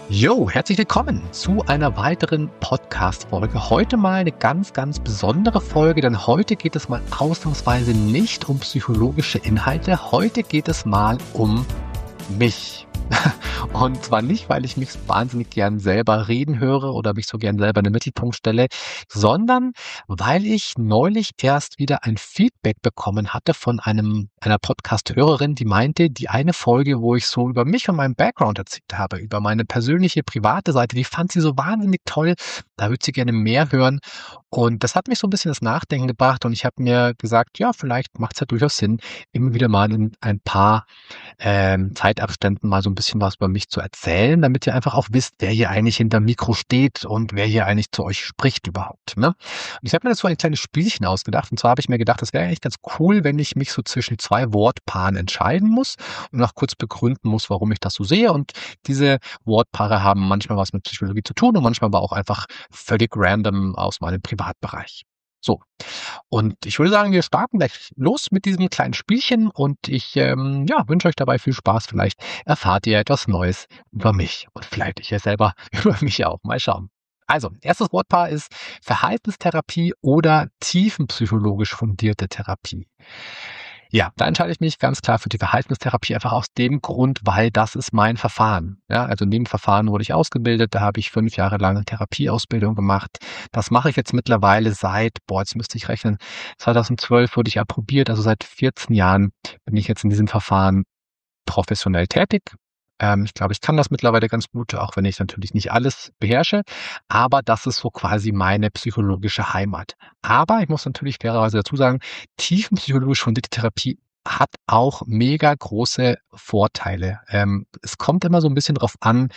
Jo, herzlich willkommen zu einer weiteren Podcast-Folge. Heute mal eine ganz, ganz besondere Folge, denn heute geht es mal ausnahmsweise nicht um psychologische Inhalte. Heute geht es mal um mich. Und zwar nicht, weil ich mich wahnsinnig gern selber reden höre oder mich so gern selber in den Mittelpunkt stelle, sondern weil ich neulich erst wieder ein Feedback bekommen hatte von einer Podcast-Hörerin, die meinte, die eine Folge, wo ich so über mich und meinen Background erzählt habe, über meine persönliche private Seite, die fand sie so wahnsinnig toll. Da würde sie gerne mehr hören. Und das hat mich so ein bisschen das Nachdenken gebracht und ich habe mir gesagt, ja, vielleicht macht es ja durchaus Sinn, immer wieder mal in ein paar Zeitabständen mal so ein bisschen was über mich zu erzählen, damit ihr einfach auch wisst, wer hier eigentlich hinterm Mikro steht und wer hier eigentlich zu euch spricht überhaupt, ne? Und ich habe mir das so ein kleines Spielchen ausgedacht. Und zwar habe ich mir gedacht, das wäre eigentlich ganz cool, wenn ich mich so zwischen 2 Wortpaaren entscheiden muss und noch kurz begründen muss, warum ich das so sehe. Und diese Wortpaare haben manchmal was mit Psychologie zu tun und manchmal aber auch einfach völlig random aus meinem Privatbereich. So. Und ich würde sagen, wir starten gleich los mit diesem kleinen Spielchen und ich wünsche euch dabei viel Spaß. Vielleicht erfahrt ihr etwas Neues über mich und vielleicht ich ja selber über mich auch. Mal schauen. Also, erstes Wortpaar ist Verhaltenstherapie oder tiefenpsychologisch fundierte Therapie. Ja, da entscheide ich mich ganz klar für die Verhaltenstherapie, einfach aus dem Grund, weil das ist mein Verfahren. Ja, also in dem Verfahren wurde ich ausgebildet, da habe ich 5 Jahre lang eine Therapieausbildung gemacht. Das mache ich jetzt mittlerweile jetzt müsste ich rechnen, 2012 wurde ich approbiert, also seit 14 Jahren bin ich jetzt in diesem Verfahren professionell tätig. Ich glaube, ich kann das mittlerweile ganz gut, auch wenn ich natürlich nicht alles beherrsche, aber das ist so quasi meine psychologische Heimat. Aber ich muss natürlich fairerweise dazu sagen, tiefenpsychologisch fundierte Therapie hat auch mega große Vorteile. Es kommt immer so ein bisschen drauf an,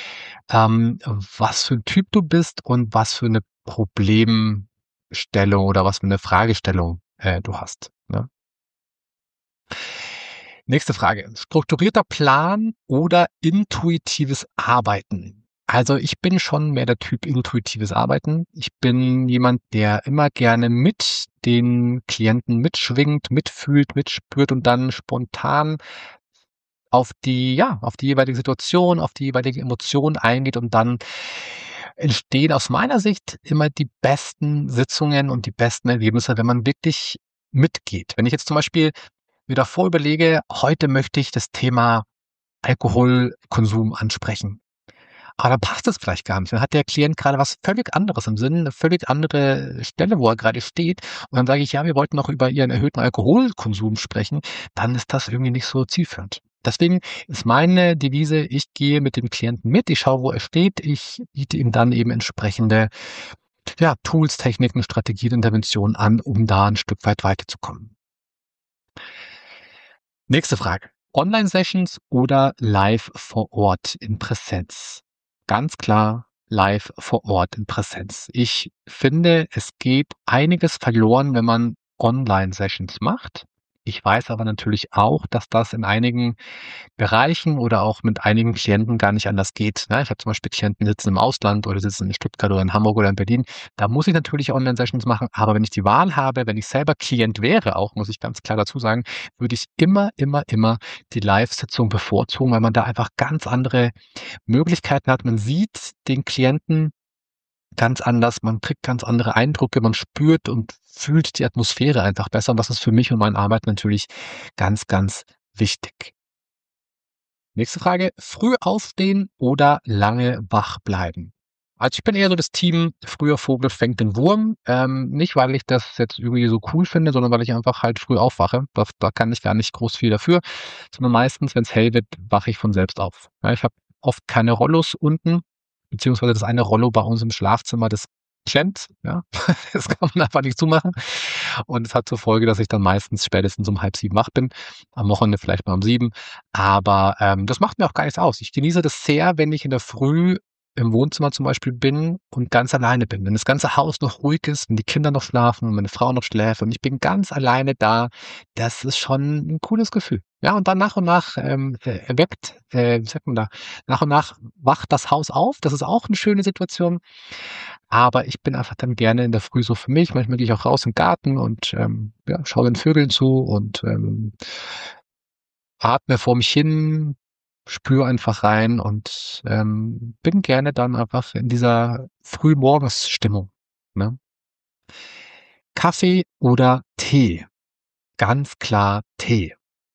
was für ein Typ du bist und was für eine Problemstellung oder was für eine Fragestellung, du hast, ne? Nächste Frage. Strukturierter Plan oder intuitives Arbeiten? Also ich bin schon mehr der Typ intuitives Arbeiten. Ich bin jemand, der immer gerne mit den Klienten mitschwingt, mitfühlt, mitspürt und dann spontan auf die jeweilige Situation, auf die jeweilige Emotion eingeht und dann entstehen aus meiner Sicht immer die besten Sitzungen und die besten Ergebnisse, wenn man wirklich mitgeht. Wenn ich jetzt zum Beispiel mir davor überlege, heute möchte ich das Thema Alkoholkonsum ansprechen. Aber dann passt es vielleicht gar nicht. Dann hat der Klient gerade was völlig anderes im Sinn, eine völlig andere Stelle, wo er gerade steht. Und dann sage ich, ja, wir wollten noch über Ihren erhöhten Alkoholkonsum sprechen. Dann ist das irgendwie nicht so zielführend. Deswegen ist meine Devise, ich gehe mit dem Klienten mit, ich schaue, wo er steht, ich biete ihm dann eben entsprechende, ja, Tools, Techniken, Strategien, Interventionen an, um da ein Stück weit weiterzukommen. Nächste Frage. Online-Sessions oder live vor Ort in Präsenz? Ganz klar live vor Ort in Präsenz. Ich finde, es geht einiges verloren, wenn man Online-Sessions macht. Ich weiß aber natürlich auch, dass das in einigen Bereichen oder auch mit einigen Klienten gar nicht anders geht, ne? Ich habe zum Beispiel Klienten, die sitzen im Ausland oder sitzen in Stuttgart oder in Hamburg oder in Berlin. Da muss ich natürlich Online-Sessions machen, aber wenn ich die Wahl habe, wenn ich selber Klient wäre auch, muss ich ganz klar dazu sagen, würde ich immer die Live-Sitzung bevorzugen, weil man da einfach ganz andere Möglichkeiten hat. Man sieht den Klienten ganz anders, man kriegt ganz andere Eindrücke, man spürt und fühlt die Atmosphäre einfach besser und das ist für mich und meine Arbeit natürlich ganz, ganz wichtig. Nächste Frage. Früh aufstehen oder lange wach bleiben? Also ich bin eher so das Team, früher Vogel fängt den Wurm. Nicht, weil ich das jetzt irgendwie so cool finde, sondern weil ich einfach halt früh aufwache. Da kann ich gar nicht groß viel dafür. Sondern meistens, wenn es hell wird, wache ich von selbst auf. Ja, ich habe oft keine Rollos unten, beziehungsweise das eine Rollo bei uns im Schlafzimmer, das klemmt. Ja, das kann man einfach nicht zumachen. Und es hat zur Folge, dass ich dann meistens spätestens um 6:30 wach bin. Am Wochenende vielleicht mal um 7. Aber das macht mir auch gar nichts aus. Ich genieße das sehr, wenn ich in der Früh im Wohnzimmer zum Beispiel bin und ganz alleine bin. Wenn das ganze Haus noch ruhig ist, wenn die Kinder noch schlafen und meine Frau noch schläft und ich bin ganz alleine da, das ist schon ein cooles Gefühl. Ja, und dann nach und nach wie sagt man da, nach und nach wacht das Haus auf. Das ist auch eine schöne Situation. Aber ich bin einfach dann gerne in der Früh so für mich. Manchmal gehe ich auch raus in den Garten und ja, schaue den Vögeln zu und atme vor mich hin, spüre einfach rein und bin gerne dann einfach in dieser Frühmorgensstimmung. Ne? Kaffee oder Tee? Ganz klar Tee.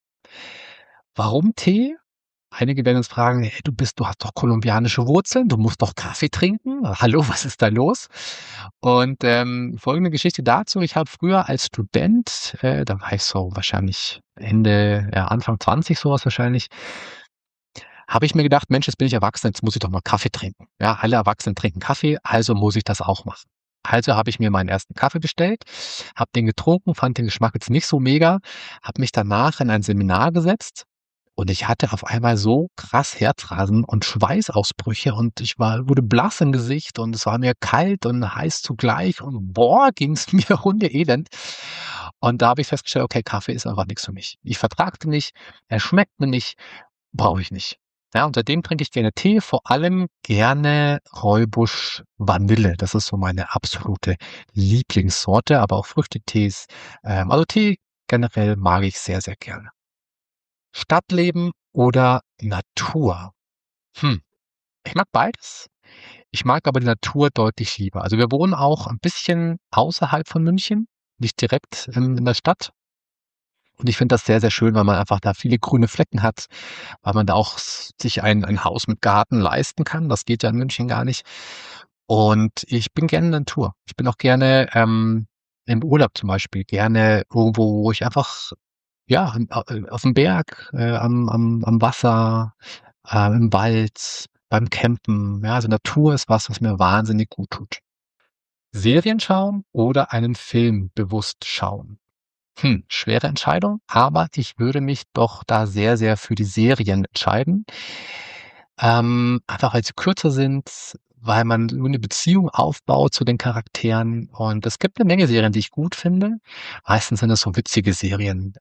Warum Tee? Einige werden jetzt fragen: „Hey, du hast doch kolumbianische Wurzeln, du musst doch Kaffee trinken. Hallo, was ist da los?“ Und, folgende Geschichte dazu: Ich habe früher als Student, da war ich so wahrscheinlich Anfang 20, so was wahrscheinlich, habe ich mir gedacht: „Mensch, jetzt bin ich erwachsen, jetzt muss ich doch mal Kaffee trinken.“ Ja, alle Erwachsenen trinken Kaffee, also muss ich das auch machen. Also habe ich mir meinen ersten Kaffee bestellt, habe den getrunken, fand den Geschmack jetzt nicht so mega, habe mich danach in ein Seminar gesetzt und ich hatte auf einmal so krass Herzrasen und Schweißausbrüche und wurde blass im Gesicht und es war mir kalt und heiß zugleich und boah, ging's mir hundeelend. Und da habe ich festgestellt: „Okay, Kaffee ist einfach nix für mich. Ich vertrage den nicht, er schmeckt mir nicht, brauche ich nicht.“ Ja, und seitdem trinke ich gerne Tee, vor allem gerne Rooibos Vanille. Das ist so meine absolute Lieblingssorte, aber auch Früchtetees. Also Tee generell mag ich sehr, sehr gerne. Stadtleben oder Natur? Hm, ich mag beides. Ich mag aber die Natur deutlich lieber. Also wir wohnen auch ein bisschen außerhalb von München, nicht direkt in der Stadt. Und ich finde das sehr, sehr schön, weil man einfach da viele grüne Flecken hat, weil man da auch sich ein Haus mit Garten leisten kann. Das geht ja in München gar nicht. Und ich bin gerne in der Natur. Ich bin auch gerne im Urlaub zum Beispiel, gerne irgendwo, wo ich einfach, ja, auf dem Berg, am Wasser, im Wald, beim Campen. Ja, also Natur ist was, was mir wahnsinnig gut tut. Serien schauen oder einen Film bewusst schauen? Schwere Entscheidung, aber ich würde mich doch da sehr, sehr für die Serien entscheiden. Einfach weil sie kürzer sind, weil man so 'ne Beziehung aufbaut zu den Charakteren und es gibt 'ne Menge Serien, die ich gut finde. Meistens sind das so witzige Serien.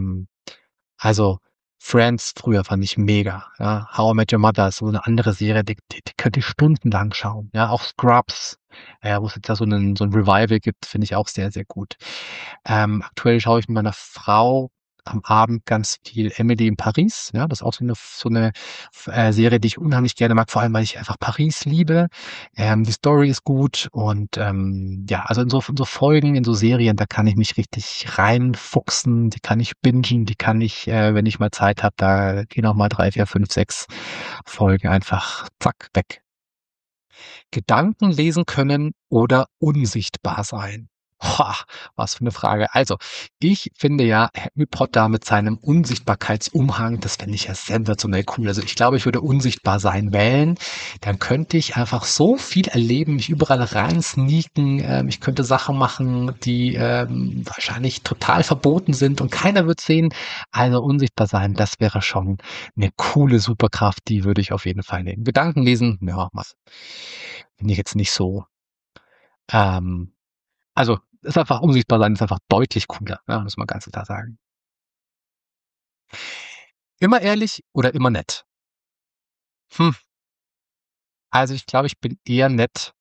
Also, Friends früher fand ich mega, ja. How I Met Your Mother ist so 'ne andere Serie, die könnte ich stundenlang schauen, ja. Auch Scrubs, wo es jetzt ja so 'n Revival gibt, finde ich auch sehr, sehr gut. Aktuell schaue ich mit meiner Frau am Abend ganz viel Emily in Paris, ja. Das ist auch so 'ne Serie, die ich unheimlich gerne mag, vor allem, weil ich einfach Paris liebe. Die Story ist gut und, ja, also in so Folgen, in so Serien, da kann ich mich richtig reinfuchsen, die kann ich bingen, die kann ich, wenn ich mal Zeit habe, da gehen auch mal 3, 4, 5, 6 Folgen einfach zack, weg. Gedanken lesen können oder unsichtbar sein? Boah, was für 'ne Frage. Also, ich finde ja Harry Potter mit seinem Unsichtbarkeitsumhang, das fände ich ja sensationell cool. Also, ich glaube, ich würde unsichtbar sein wählen. Dann könnte ich einfach so viel erleben, mich überall rein sneaken. Ich könnte Sachen machen, die, wahrscheinlich total verboten sind und keiner wird sehen. Also, unsichtbar sein, das wäre schon 'ne coole Superkraft, die würde ich auf jeden Fall nehmen. Gedanken lesen, ja, was finde ich jetzt nicht so, ähm also, ist einfach unsichtbar sein ist einfach deutlich cooler, ja, muss man ganz klar sagen. Immer ehrlich oder immer nett? Hm, also, ich glaube, ich bin eher nett,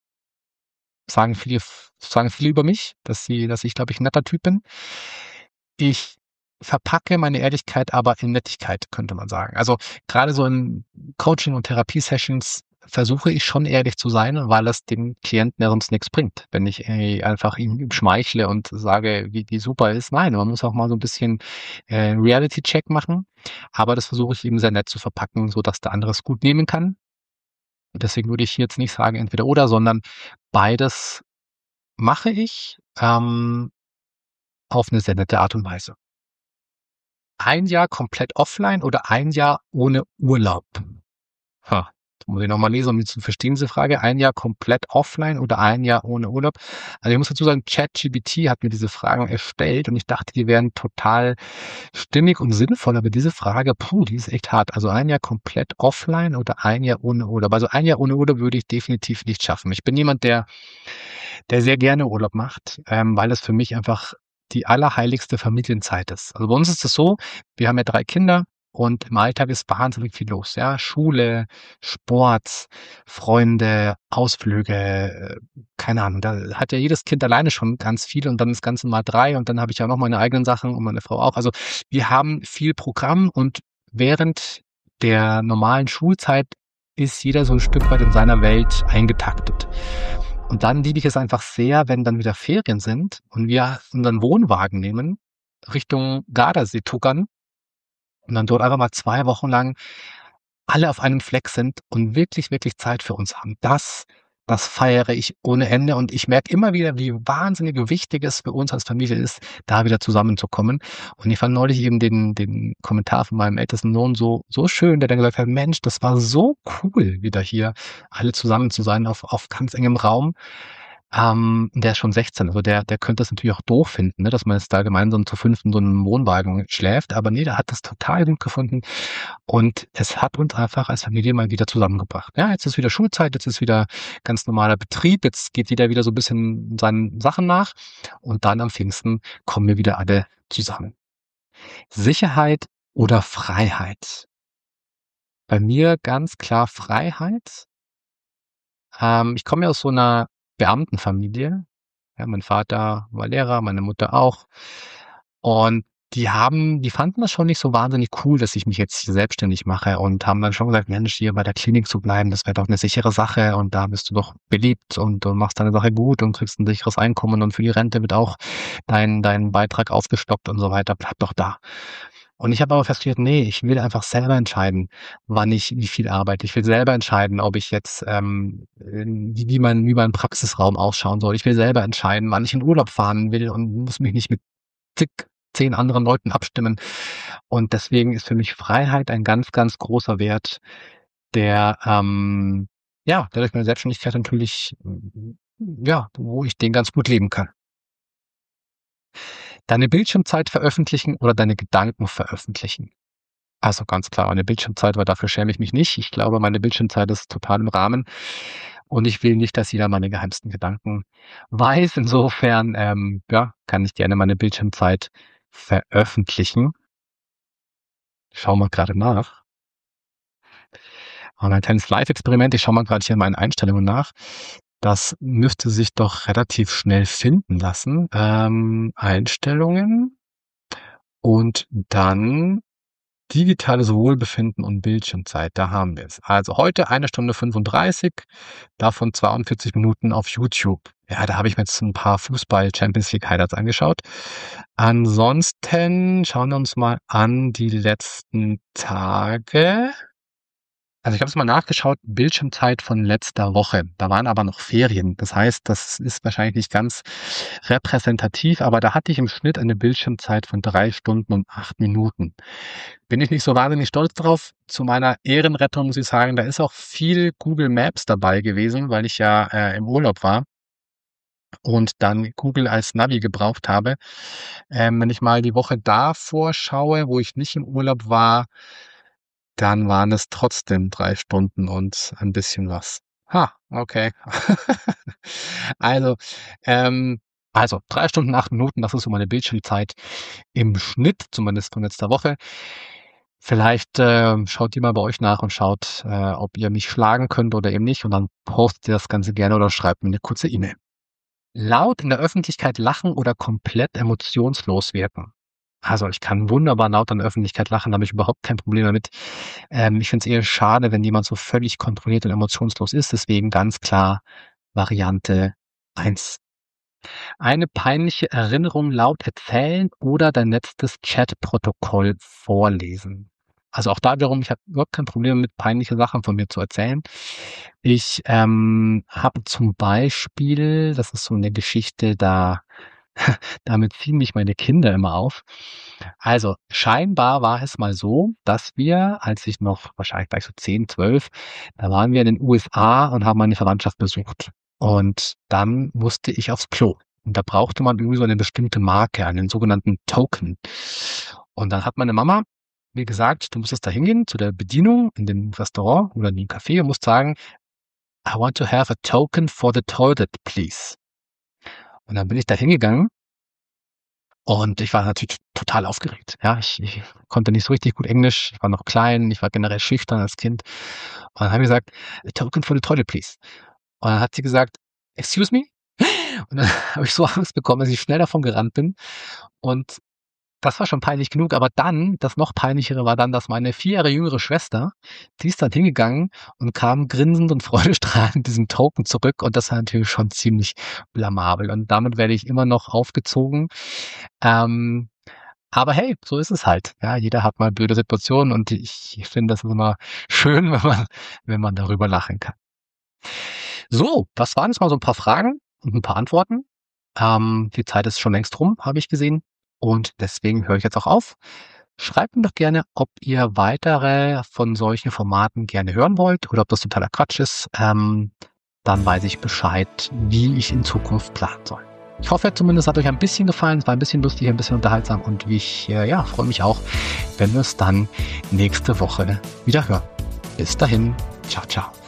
sagen viele über mich, dass ich, glaube ich, 'n netter Typ bin. Ich verpacke meine Ehrlichkeit aber in Nettigkeit, könnte man sagen. Also, grade so in Coaching und Therapiesessions versuche ich schon ehrlich zu sein, weil es dem Klienten ja sonst nix bringt, wenn ich irgendwie einfach ihm schmeichle und sage, wie super er ist. Nein, man muss auch mal so 'n bisschen, Reality-Check machen, aber das versuche ich eben sehr nett zu verpacken, sodass der andere es gut nehmen kann. Und deswegen würde ich hier jetzt nicht sagen entweder oder, sondern beides mache ich, auf 'ne sehr nette Art und Weise. Ein Jahr komplett offline oder ein Jahr ohne Urlaub? Ha, da muss ich noch mal lesen, um die zu verstehen, diese Frage. Ein Jahr komplett offline oder ein Jahr ohne Urlaub? Also, ich muss dazu sagen, ChatGPT hat mir diese Fragen erstellt und ich dachte, die wären total stimmig und sinnvoll, aber diese Frage, puh, die ist echt hart. Also, ein Jahr komplett offline oder ein Jahr ohne Urlaub? Also, ein Jahr ohne Urlaub würde ich definitiv nicht schaffen. Ich bin jemand, der sehr gerne Urlaub macht, weil es für mich einfach die allerheiligste Familienzeit ist. Also, bei uns ist es so, wir haben ja 3 Kinder und im Alltag ist wahnsinnig viel los, ja. Schule, Sport, Freunde, Ausflüge, keine Ahnung. Da hat ja jedes Kind alleine schon ganz viel und dann das Ganze mal 3 und dann habe ich ja noch meine eigenen Sachen und meine Frau auch. Also, wir haben viel Programm und während der normalen Schulzeit ist jeder so ein Stück weit in seiner Welt eingetaktet. Und dann liebe ich es einfach sehr, wenn dann wieder Ferien sind und wir unseren Wohnwagen nehmen, Richtung Gardasee tuckern und dann dort einfach mal 2 Wochen lang alle auf einem Fleck sind und wirklich, wirklich Zeit für uns haben. Das feiere ich ohne Ende und ich merke immer wieder, wie wahnsinnig wichtig es für uns als Familie ist, da wieder zusammenzukommen. Und ich fand neulich eben den Kommentar von meinem ältesten Sohn so schön, der dann gesagt hat: „Mensch, das war so cool, wieder hier alle zusammen zu sein auf ganz engem Raum.“ Der ist schon 16, also der könnte das natürlich auch doof finden, ne, dass man jetzt da gemeinsam zu 5 in so 'nem Wohnwagen schläft. Aber ne, der hat das total gut gefunden und es hat uns einfach als Familie mal wieder zusammengebracht. Ja, jetzt ist wieder Schulzeit, jetzt ist wieder ganz normaler Betrieb, jetzt geht jeder wieder so 'n bisschen seinen Sachen nach und dann am Pfingsten kommen wir wieder alle zusammen. Sicherheit oder Freiheit? Bei mir ganz klar Freiheit. Ich komme ja aus so 'ner Beamtenfamilie. Ja, mein Vater war Lehrer, meine Mutter auch. Und die fanden das schon nicht so wahnsinnig cool, dass ich mich jetzt hier selbstständig mache und haben dann schon gesagt: „Mensch, hier bei der Klinik zu bleiben, das wäre doch 'ne sichere Sache und da bist du doch beliebt und du machst deine Sache gut und kriegst 'n sicheres Einkommen und für die Rente wird auch dein Beitrag aufgestockt und so weiter. Bleib doch da.“ Und ich habe aber festgestellt, ne, ich will einfach selber entscheiden, wann ich wie viel arbeite. Ich will selber entscheiden, ob ich jetzt, wie mein Praxisraum ausschauen soll. Ich will selber entscheiden, wann ich in Urlaub fahren will und muss mich nicht mit zig 10 anderen Leuten abstimmen. Und deswegen ist für mich Freiheit ein ganz, ganz großer Wert, der, der durch meine Selbstständigkeit natürlich, ja, wo ich den ganz gut leben kann. Deine Bildschirmzeit veröffentlichen oder deine Gedanken veröffentlichen? Also ganz klar meine Bildschirmzeit, weil dafür schäme ich mich nicht. Ich glaube, meine Bildschirmzeit ist total im Rahmen und ich will nicht, dass jeder meine geheimsten Gedanken weiß. Insofern, kann ich gerne meine Bildschirmzeit veröffentlichen. Schaue mal gerade nach. Und ein kleines Live-Experiment. Ich schaue mal gerade hier in meinen Einstellungen nach. Das müsste sich doch relativ schnell finden lassen. Einstellungen und dann digitales Wohlbefinden und Bildschirmzeit, da haben wir es. Also heute 1 Stunde 35, davon 42 Minuten auf YouTube. Ja, da habe ich mir jetzt ein paar Fußball-Champions League Highlights angeschaut. Ansonsten schauen wir uns mal an die letzten Tage. Also ich habe es mal nachgeschaut, Bildschirmzeit von letzter Woche. Da waren aber noch Ferien. Das heißt, das ist wahrscheinlich nicht ganz repräsentativ, aber da hatte ich im Schnitt eine Bildschirmzeit von 3 Stunden und 8 Minuten. Bin ich nicht so wahnsinnig stolz drauf. Zu meiner Ehrenrettung muss ich sagen, da ist auch viel Google Maps dabei gewesen, weil ich ja im Urlaub war und dann Google als Navi gebraucht habe. Wenn ich mal die Woche davor schaue, wo ich nicht im Urlaub war, dann waren es trotzdem 3 Stunden und ein bisschen was. Ha, okay. Also, ähm, 3 Stunden, 8 Minuten, das ist so meine Bildschirmzeit im Schnitt, zumindest von letzter Woche. Vielleicht, schaut ihr mal bei euch nach und schaut, ob ihr mich schlagen könnt oder eben nicht und dann postet ihr das Ganze gerne oder schreibt mir 'ne kurze E-Mail. Laut in der Öffentlichkeit lachen oder komplett emotionslos wirken? Also, ich kann wunderbar laut in der Öffentlichkeit lachen, da habe ich überhaupt kein Problem damit. Ich finde es eher schade, wenn jemand so völlig kontrolliert und emotionslos ist, deswegen ganz klar Variante 1. Eine peinliche Erinnerung laut erzählen oder dein letztes Chatprotokoll vorlesen. Also auch da wiederum, ich habe überhaupt kein Problem mit, peinliche Sachen von mir zu erzählen. Ich, habe zum Beispiel, das ist so eine Geschichte, damit ziehen mich meine Kinder immer auf. Also, scheinbar war es mal so, dass wir, als ich noch wahrscheinlich gleich so 10, 12, da waren wir in den USA und haben meine Verwandtschaft besucht. Und dann musste ich aufs Klo. Und da brauchte man irgendwie so eine bestimmte Marke, einen sogenannten Token. Und dann hat meine Mama mir gesagt, du musst jetzt da hingehen zu der Bedienung in dem Restaurant oder in dem Café und musst sagen, I want to have a token for the toilet, please. Und dann bin ich da hingegangen und ich war natürlich total aufgeregt. Ja, ich konnte nicht so richtig gut Englisch, ich war noch klein, ich war generell schüchtern als Kind. Und dann habe ich gesagt, "A token for the toilet, please." Und dann hat sie gesagt, "Excuse me?" Und dann habe ich so Angst bekommen, dass ich schnell davon gerannt bin und das war schon peinlich genug, aber dann, das noch peinlichere war dann, dass meine 4 Jahre jüngere Schwester, die ist dann hingegangen und kam grinsend und freudestrahlend mit diesem Token zurück und das war natürlich schon ziemlich blamabel und damit werde ich immer noch aufgezogen. Ähm, aber hey, so ist es halt. Ja, jeder hat mal blöde Situationen und ich finde das immer schön, wenn man darüber lachen kann. So, das waren jetzt mal so ein paar Fragen und ein paar Antworten. Die Zeit ist schon längst rum, habe ich gesehen. Und deswegen höre ich jetzt auch auf. Schreibt mir doch gerne, ob ihr weitere von solchen Formaten gerne hören wollt oder ob das totaler Quatsch ist. Dann weiß ich Bescheid, wie ich in Zukunft planen soll. Ich hoffe zumindest, hat euch ein bisschen gefallen. Es war ein bisschen lustig, ein bisschen unterhaltsam und ich freue mich auch, wenn wir es dann nächste Woche wieder hören. Bis dahin. Ciao, ciao.